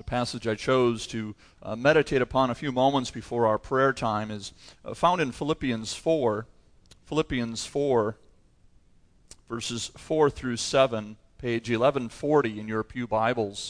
passage I chose to meditate upon a few moments before our prayer time is found in Philippians 4. Philippians 4, verses 4 through 7, page 1140 in your pew Bibles.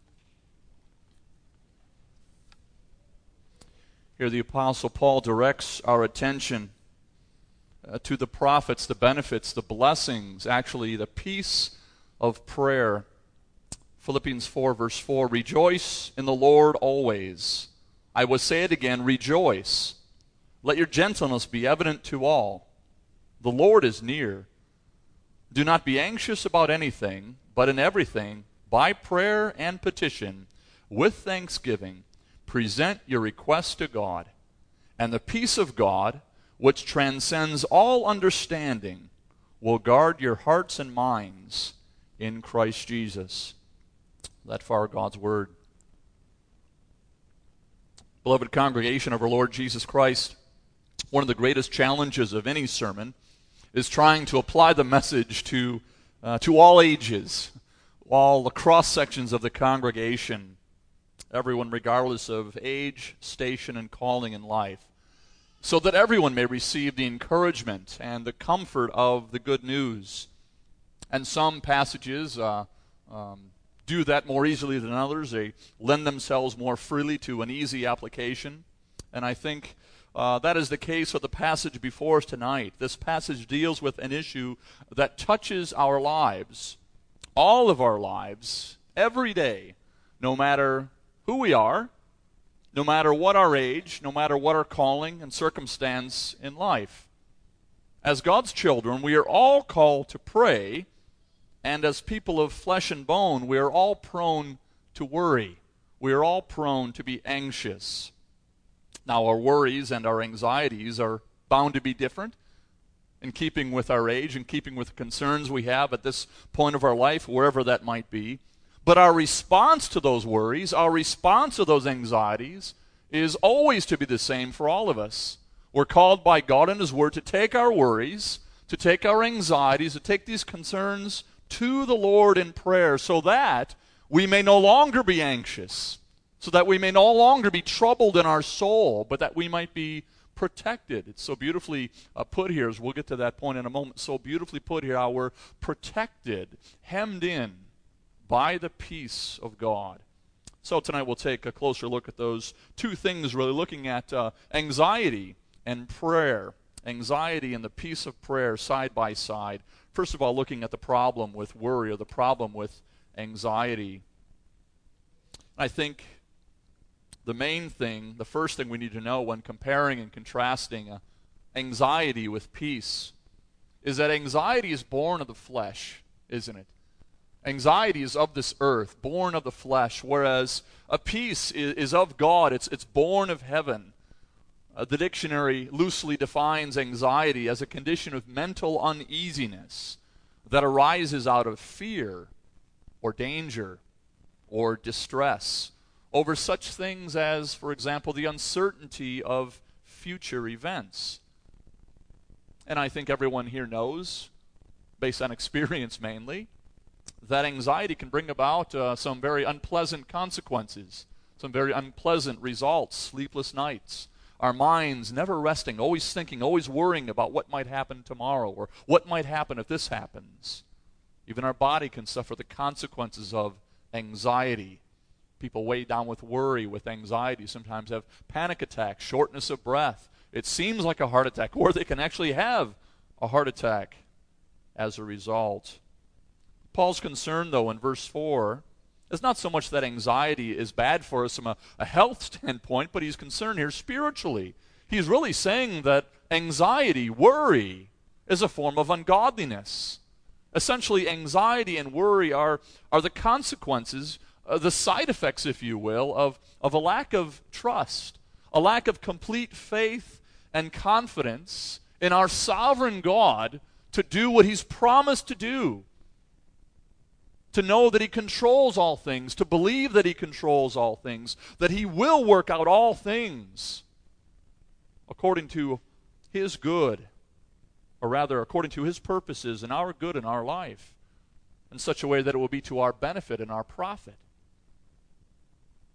Here the Apostle Paul directs our attention to the profits, the benefits, the blessings, actually the peace of prayer. Philippians 4, verse 4, "Rejoice in the Lord always. I will say it again, rejoice. Let your gentleness be evident to all. The Lord is near. Do not be anxious about anything, but in everything, by prayer and petition, with thanksgiving, present your requests to God. And the peace of God, which transcends all understanding, will guard your hearts and minds in Christ Jesus." That far God's Word. Beloved congregation of our Lord Jesus Christ, one of the greatest challenges of any sermon is trying to apply the message to all ages, all the cross-sections of the congregation, everyone regardless of age, station, and calling in life, so that everyone may receive the encouragement and the comfort of the good news. And some passages do that more easily than others. They lend themselves more freely to an easy application. And I think that is the case with the passage before us tonight. This passage deals with an issue that touches our lives, all of our lives, every day, no matter who we are, no matter what our age, no matter what our calling and circumstance in life. As God's children, we are all called to pray. And as people of flesh and bone, we are all prone to worry. We are all prone to be anxious. Now, our worries and our anxieties are bound to be different in keeping with our age, in keeping with the concerns we have at this point of our life, wherever that might be. But our response to those worries, our response to those anxieties, is always to be the same for all of us. We're called by God and His Word to take our worries, to take our anxieties, to take these concerns to the Lord in prayer, so that we may no longer be anxious, so that we may no longer be troubled in our soul, but that we might be protected. It's so beautifully put here, as we'll get to that point in a moment, so beautifully put here how we're protected, hemmed in by the peace of God. So tonight we'll take a closer look at those two things, really looking at anxiety and prayer, anxiety and the peace of prayer side by side. First of all, looking at the problem with worry or the problem with anxiety. I think the main thing, the first thing we need to know when comparing and contrasting anxiety with peace is that anxiety is born of the flesh, isn't it? Anxiety is of this earth, born of the flesh, whereas a peace is of God. It's born of heaven. The dictionary loosely defines anxiety as a condition of mental uneasiness that arises out of fear or danger or distress over such things as, for example, the uncertainty of future events. And I think everyone here knows, based on experience mainly, that anxiety can bring about some very unpleasant consequences, some very unpleasant results, sleepless nights, our minds never resting, always thinking, always worrying about what might happen tomorrow or what might happen if this happens. Even our body can suffer the consequences of anxiety. People weighed down with worry, with anxiety, sometimes have panic attacks, shortness of breath. It seems like a heart attack, or they can actually have a heart attack as a result. Paul's concern, though, in verse 4, is not so much that anxiety is bad for us from a health standpoint, but he's concerned here spiritually. He's really saying that anxiety, worry, is a form of ungodliness. Essentially, anxiety and worry are the consequences, the side effects, if you will, of a lack of trust, a lack of complete faith and confidence in our sovereign God to do what He's promised to do. To know that He controls all things, to believe that He controls all things, that He will work out all things according to His good, or rather according to His purposes and our good in our life, in such a way that it will be to our benefit and our profit.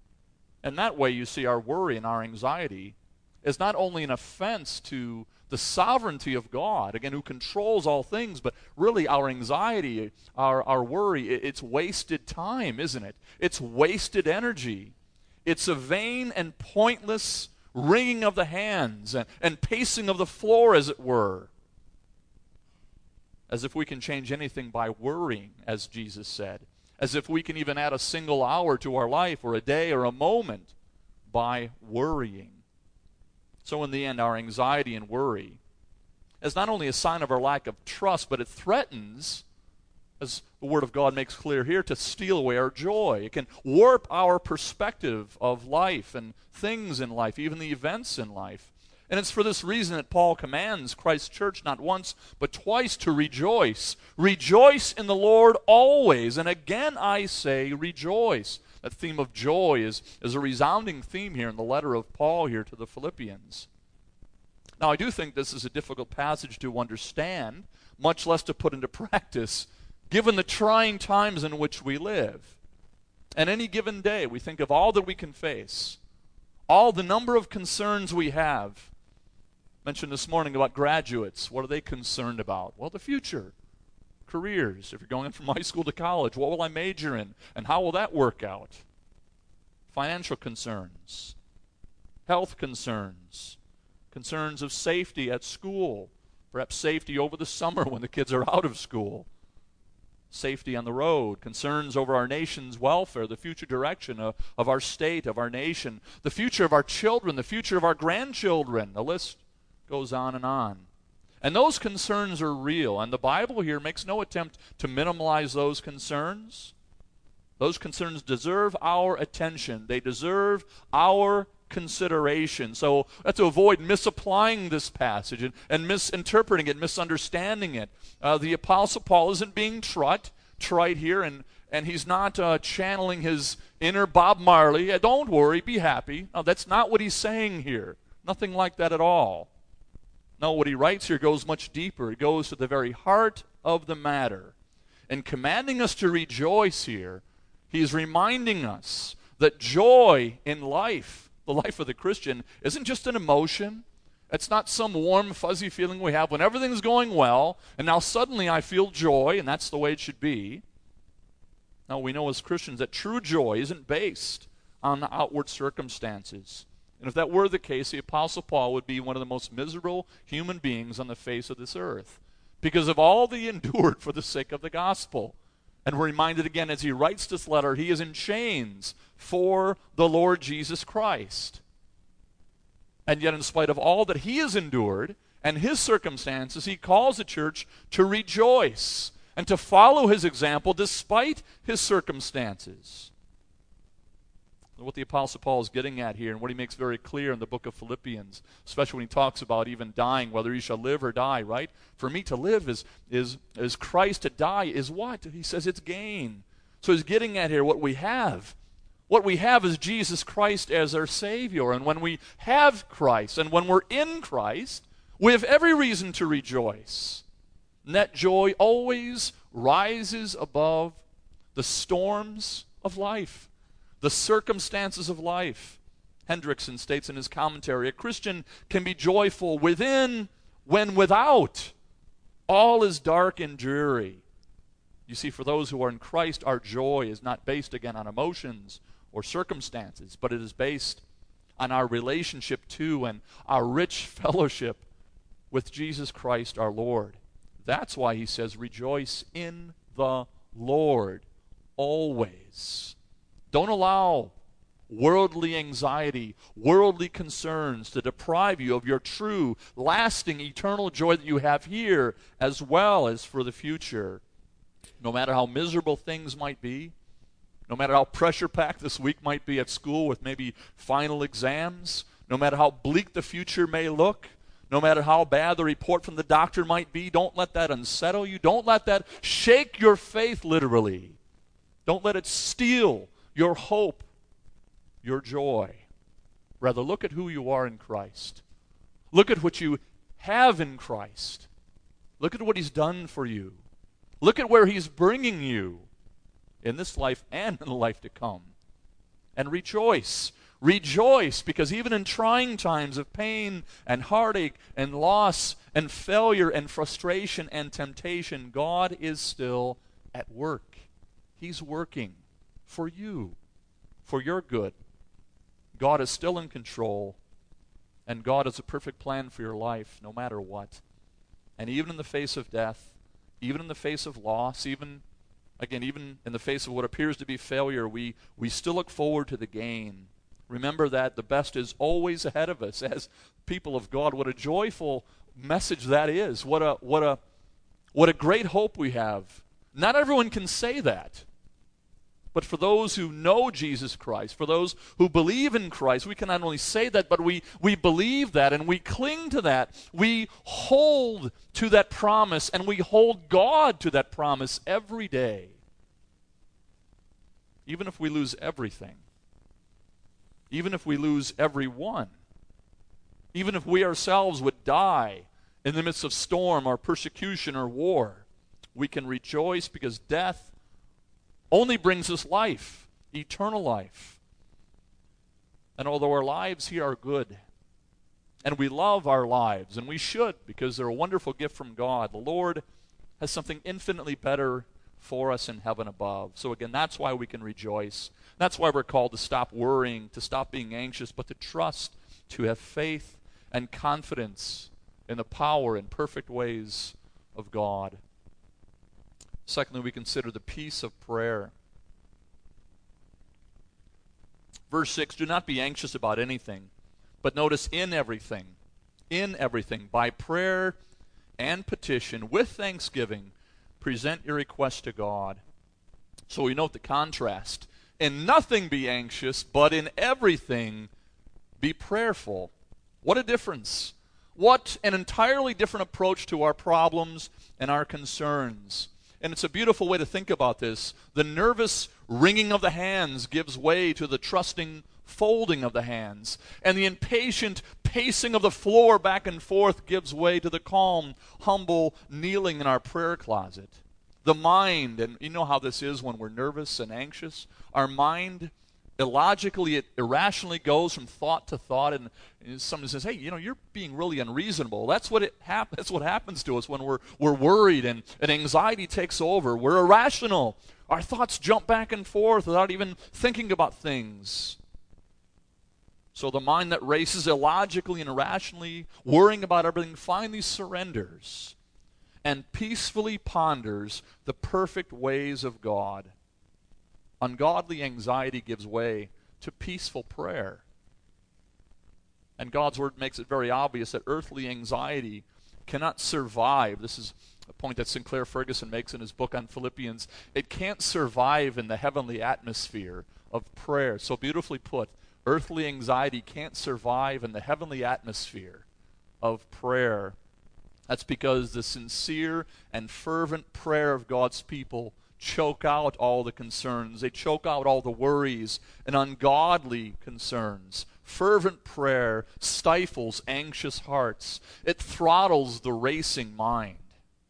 And that way, you see, our worry and our anxiety is not only an offense to the sovereignty of God, again, who controls all things, but really our anxiety, our worry, it's wasted time, isn't it? It's wasted energy. It's a vain and pointless wringing of the hands and pacing of the floor, as it were. As if we can change anything by worrying, as Jesus said. As if we can even add a single hour to our life, or a day, or a moment by worrying. So in the end, our anxiety and worry is not only a sign of our lack of trust, but it threatens, as the Word of God makes clear here, to steal away our joy. It can warp our perspective of life and things in life, even the events in life. And it's for this reason that Paul commands Christ's church not once, but twice to rejoice. Rejoice in the Lord always. And again I say, rejoice. That theme of joy is a resounding theme here in the letter of Paul here to the Philippians. Now, I do think this is a difficult passage to understand, much less to put into practice, given the trying times in which we live. And any given day, we think of all that we can face, all the number of concerns we have. Mentioned this morning about graduates. What are they concerned about? Well, the future. Careers. If you're going from high school to college, what will I major in? And how will that work out? Financial concerns. Health concerns. Concerns of safety at school. Perhaps safety over the summer when the kids are out of school. Safety on the road. Concerns over our nation's welfare, the future direction of our state, of our nation. The future of our children, the future of our grandchildren. The list goes on and on. And those concerns are real, and the Bible here makes no attempt to minimize those concerns. Those concerns deserve our attention. They deserve our consideration. So we have to avoid misapplying this passage and misinterpreting it, misunderstanding it. The Apostle Paul isn't being trite here, and he's not channeling his inner Bob Marley. Don't worry, be happy. No, that's not what he's saying here. Nothing like that at all. No, what he writes here goes much deeper. It goes to the very heart of the matter. And commanding us to rejoice here, he's reminding us that joy in life, the life of the Christian, isn't just an emotion. It's not some warm, fuzzy feeling we have when everything's going well, and now suddenly I feel joy, and that's the way it should be. No, we know as Christians that true joy isn't based on outward circumstances. And if that were the case, the Apostle Paul would be one of the most miserable human beings on the face of this earth because of all that he endured for the sake of the gospel. And we're reminded again as he writes this letter, he is in chains for the Lord Jesus Christ. And yet in spite of all that he has endured and his circumstances, he calls the church to rejoice and to follow his example despite his circumstances. What the Apostle Paul is getting at here and what he makes very clear in the book of Philippians, especially when he talks about even dying, whether he shall live or die, right? For me to live is Christ, to die is what? He says it's gain. So he's getting at here what we have. What we have is Jesus Christ as our Savior. And when we have Christ and when we're in Christ, we have every reason to rejoice. And that joy always rises above the storms of life. The circumstances of life. Hendrickson states in his commentary, a Christian can be joyful within when without all is dark and dreary. You see, for those who are in Christ, our joy is not based again on emotions or circumstances, but it is based on our relationship to and our rich fellowship with Jesus Christ our Lord. That's why he says, rejoice in the Lord always. Don't allow worldly anxiety, worldly concerns to deprive you of your true, lasting, eternal joy that you have here as well as for the future. No matter how miserable things might be, no matter how pressure-packed this week might be at school with maybe final exams, no matter how bleak the future may look, no matter how bad the report from the doctor might be, don't let that unsettle you. Don't let that shake your faith literally. Don't let it steal your hope, your joy. Rather, look at who you are in Christ. Look at what you have in Christ. Look at what he's done for you. Look at where he's bringing you in this life and in the life to come. And rejoice. Rejoice, because even in trying times of pain and heartache and loss and failure and frustration and temptation, God is still at work. He's working for you, for your good. God is still in control, and God has a perfect plan for your life no matter what. And even in the face of death, even in the face of loss, even in the face of what appears to be failure, we still look forward to the gain. Remember that the best is always ahead of us as people of God. What a joyful message that is. What a great hope we have. Not everyone can say that. But for those who know Jesus Christ, for those who believe in Christ, we can not only say that, but we believe that and we cling to that. We hold to that promise and we hold God to that promise every day. Even if we lose everything. Even if we lose everyone. Even if we ourselves would die in the midst of storm or persecution or war, we can rejoice because death only brings us life, eternal life. And although our lives here are good, and we love our lives, and we should because they're a wonderful gift from God, the Lord has something infinitely better for us in heaven above. So again, that's why we can rejoice. That's why we're called to stop worrying, to stop being anxious, but to trust, to have faith and confidence in the power and perfect ways of God. Secondly, we consider the peace of prayer. Verse 6, do not be anxious about anything, but notice in everything, by prayer and petition, with thanksgiving, present your request to God. So we note the contrast. In nothing be anxious, but in everything be prayerful. What a difference. What an entirely different approach to our problems and our concerns. And it's a beautiful way to think about this. The nervous wringing of the hands gives way to the trusting folding of the hands. And the impatient pacing of the floor back and forth gives way to the calm, humble kneeling in our prayer closet. The mind, and you know how this is when we're nervous and anxious, our mind illogically, irrationally goes from thought to thought, and somebody says, hey, you're being really unreasonable. That's what happens to us when we're worried and anxiety takes over. We're irrational. Our thoughts jump back and forth without even thinking about things. So the mind that races illogically and irrationally, worrying about everything, finally surrenders and peacefully ponders the perfect ways of God. Ungodly anxiety gives way to peaceful prayer. And God's word makes it very obvious that earthly anxiety cannot survive. This is a point that Sinclair Ferguson makes in his book on Philippians. It can't survive in the heavenly atmosphere of prayer. So beautifully put, earthly anxiety can't survive in the heavenly atmosphere of prayer. That's because the sincere and fervent prayer of God's people choke out all the concerns. They choke out all the worries and ungodly concerns. Fervent prayer stifles anxious hearts. It throttles the racing mind.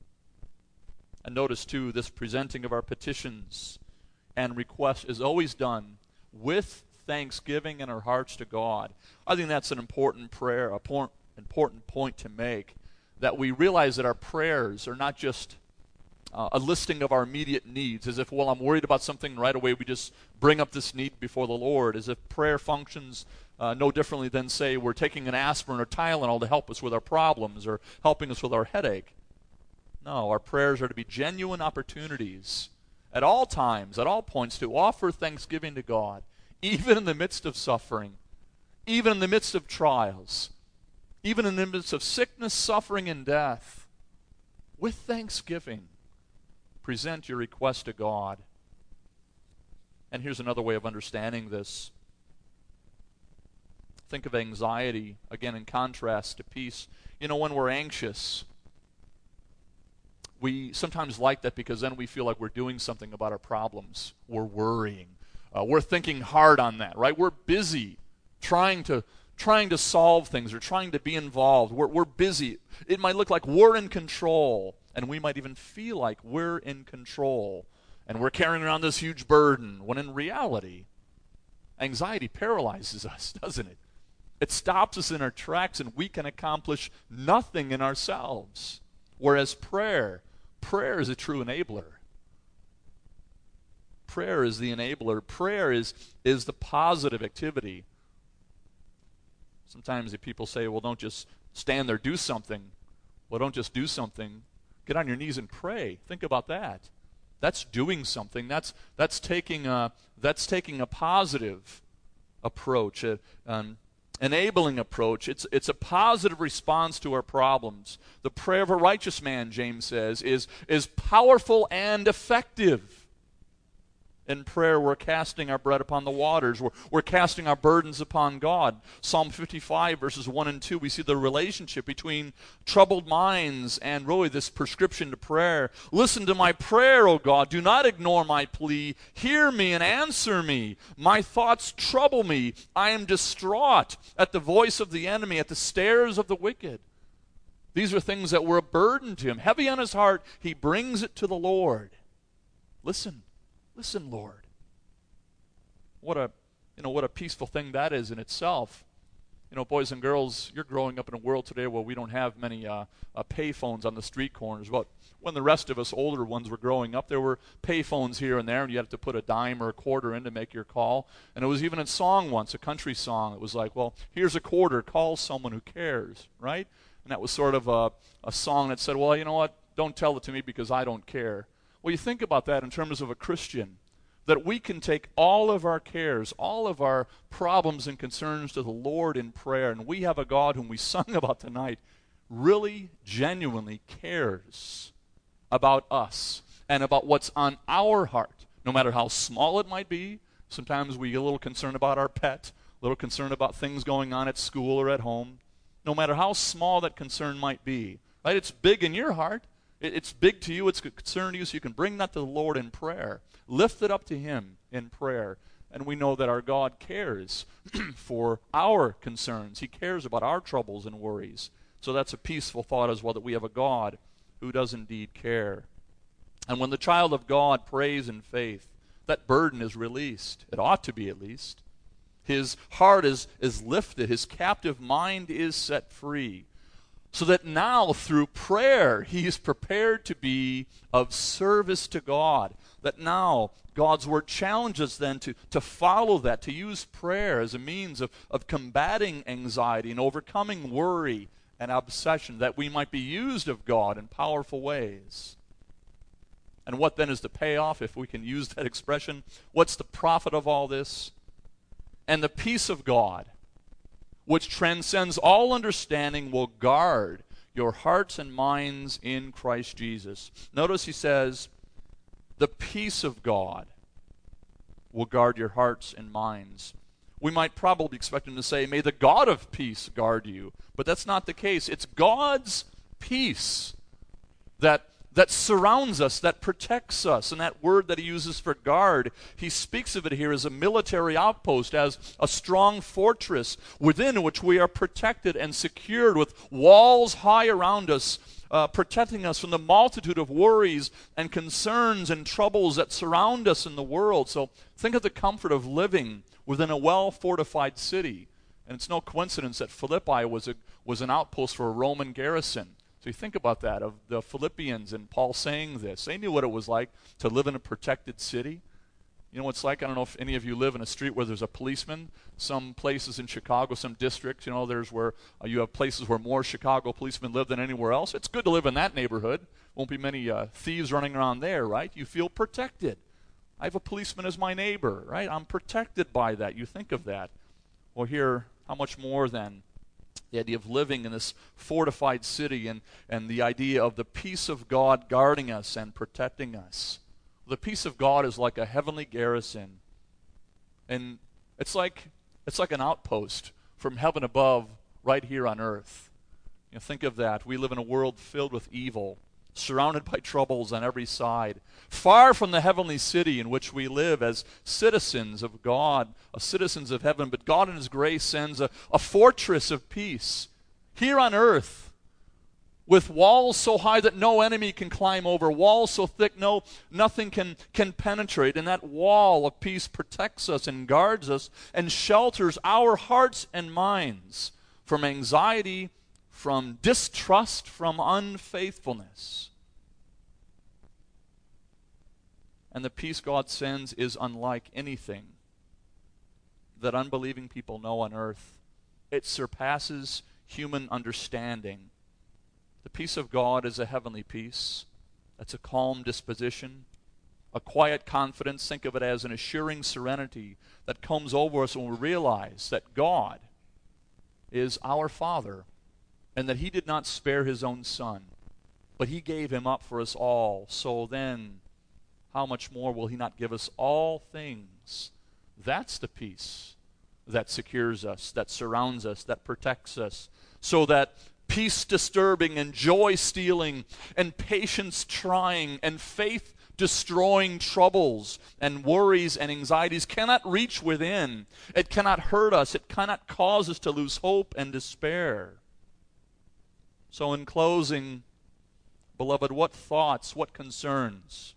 And notice, too, this presenting of our petitions and requests is always done with thanksgiving in our hearts to God. I think that's an important prayer, important point to make, that we realize that our prayers are not just a listing of our immediate needs, as if, well, I'm worried about something, right away we just bring up this need before the Lord, as if prayer functions no differently than, say, we're taking an aspirin or Tylenol to help us with our problems or helping us with our headache. No, our prayers are to be genuine opportunities at all times, at all points, to offer thanksgiving to God, even in the midst of suffering, even in the midst of trials, even in the midst of sickness, suffering, and death. With thanksgiving, present your request to God. And here's another way of understanding this. Think of anxiety, again, in contrast to peace. When we're anxious, we sometimes like that because then we feel like we're doing something about our problems. We're worrying. We're thinking hard on that, right? We're busy trying to solve things or trying to be involved. We're busy. It might look like we're in control, and we might even feel like we're in control, and we're carrying around this huge burden, when in reality, Anxiety paralyzes us, doesn't it? It stops us in our tracks, and we can accomplish nothing in ourselves. Whereas prayer is a true enabler. Prayer is the enabler. Prayer is the positive activity. Sometimes the people say, well, don't just stand there, do something. Well, don't just do something. Get on your knees and pray. Think about that. That's doing something. That's taking a positive approach, an enabling approach. It's a positive response to our problems. The prayer of a righteous man, James says, is powerful and effective. In prayer, we're casting our bread upon the waters. We're casting our burdens upon God. Psalm 55, verses 1 and 2, we see the relationship between troubled minds and really this prescription to prayer. Listen to my prayer, O God. Do not ignore my plea. Hear me and answer me. My thoughts trouble me. I am distraught at the voice of the enemy, at the stares of the wicked. These are things that were a burden to him. Heavy on his heart, he brings it to the Lord. Listen, Lord. What a peaceful thing that is in itself. Boys and girls, you're growing up in a world today where we don't have many pay phones on the street corners. But when the rest of us older ones were growing up, there were pay phones here and there, and you had to put a dime or a quarter in to make your call. And it was even a song once, a country song. It was like, well, here's a quarter, call someone who cares, right? And that was sort of a song that said, well, you know what, don't tell it to me because I don't care. Well, you think about that in terms of a Christian, that we can take all of our cares, all of our problems and concerns to the Lord in prayer, and we have a God whom we sung about tonight, really genuinely cares about us and about what's on our heart, no matter how small it might be. Sometimes we get a little concerned about our pet, a little concerned about things going on at school or at home. No matter how small that concern might be, right? It's big in your heart. It's big to you, it's a concern to you, so you can bring that to the Lord in prayer. Lift it up to Him in prayer. And we know that our God cares for our concerns. He cares about our troubles and worries. So that's a peaceful thought as well, that we have a God who does indeed care. And when the child of God prays in faith, that burden is released. It ought to be, at least. His heart is lifted. His captive mind is set free. So that now, through prayer, he is prepared to be of service to God. That now, God's Word challenges then to follow that, to use prayer as a means of combating anxiety and overcoming worry and obsession, that we might be used of God in powerful ways. And what then is the payoff, if we can use that expression? What's the profit of all this? And the peace of God, which transcends all understanding, will guard your hearts and minds in Christ Jesus. Notice he says, the peace of God will guard your hearts and minds. We might probably expect him to say, may the God of peace guard you. But that's not the case. It's God's peace that surrounds us, that protects us. And that word that he uses for guard, he speaks of it here as a military outpost, as a strong fortress within which we are protected and secured with walls high around us, protecting us from the multitude of worries and concerns and troubles that surround us in the world. So think of the comfort of living within a well-fortified city. And it's no coincidence that Philippi was an outpost for a Roman garrison. So you think about that, of the Philippians and Paul saying this. They knew what it was like to live in a protected city. You know what it's like? I don't know if any of you live in a street where there's a policeman. Some places in Chicago, some districts, there's where you have places where more Chicago policemen live than anywhere else. It's good to live in that neighborhood. Won't be many thieves running around there, right? You feel protected. I have a policeman as my neighbor, right? I'm protected by that. You think of that. Well, here, how much more then? The idea of living in this fortified city and the idea of the peace of God guarding us and protecting us. The peace of God is like a heavenly garrison. And it's like an outpost from heaven above right here on earth. Think of that. We live in a world filled with evil, surrounded by troubles on every side, far from the heavenly city in which we live as citizens of God, citizens of heaven. But God in His grace sends a fortress of peace here on earth with walls so high that no enemy can climb over, walls so thick nothing can penetrate. And that wall of peace protects us and guards us and shelters our hearts and minds from anxiety, from distrust, from unfaithfulness. And the peace God sends is unlike anything that unbelieving people know on earth. It surpasses human understanding. The peace of God is a heavenly peace. That's a calm disposition, a quiet confidence. Think of it as an assuring serenity that comes over us when we realize that God is our Father and that He did not spare His own Son, but He gave Him up for us all. So then, how much more will He not give us all things? That's the peace that secures us, that surrounds us, that protects us, so that peace disturbing and joy stealing and patience trying and faith destroying troubles and worries and anxieties cannot reach within. It cannot hurt us. It cannot cause us to lose hope and despair. So in closing, beloved, what thoughts, what concerns,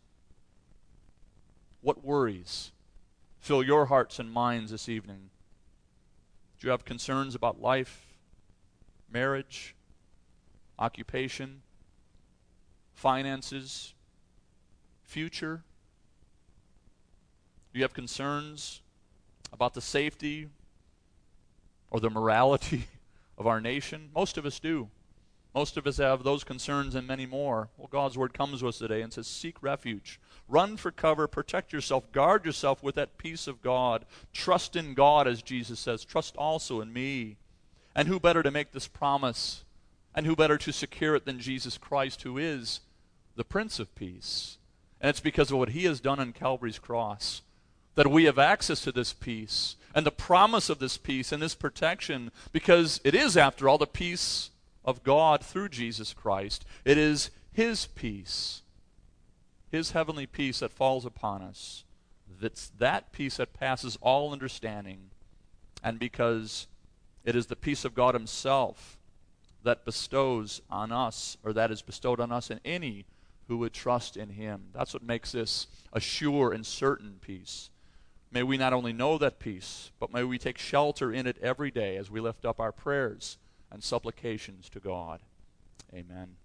what worries fill your hearts and minds this evening? Do you have concerns about life, marriage, occupation, finances, future? Do you have concerns about the safety or the morality of our nation? Most of us do. Most of us have those concerns and many more. Well, God's word comes to us today and says, seek refuge. Run for cover, protect yourself, guard yourself with that peace of God. Trust in God, as Jesus says. Trust also in me. And who better to make this promise, and who better to secure it than Jesus Christ, who is the Prince of Peace. And it's because of what He has done on Calvary's cross that we have access to this peace and the promise of this peace and this protection, because it is, after all, the peace of God through Jesus Christ. It is His peace, His heavenly peace that falls upon us. It's that peace that passes all understanding. And because it is the peace of God Himself that bestows on us, or that is bestowed on us and any who would trust in Him. That's what makes this a sure and certain peace. May we not only know that peace, but may we take shelter in it every day as we lift up our prayers and supplications to God. Amen.